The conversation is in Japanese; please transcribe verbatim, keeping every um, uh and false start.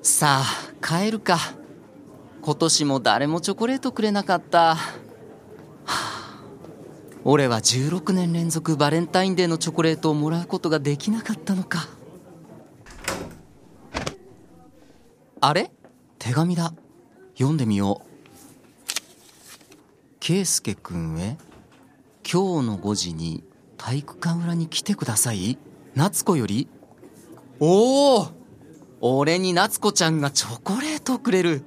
さあ帰るか。今年も誰もチョコレートくれなかった、はあ、俺はじゅうろくねん連続バレンタインデーのチョコレートをもらうことができなかったのか。あれ、手紙だ。読んでみよう。圭介くんへ、今日のごじに体育館裏に来てください。夏子より。おお、俺に夏子ちゃんがチョコレートをくれる。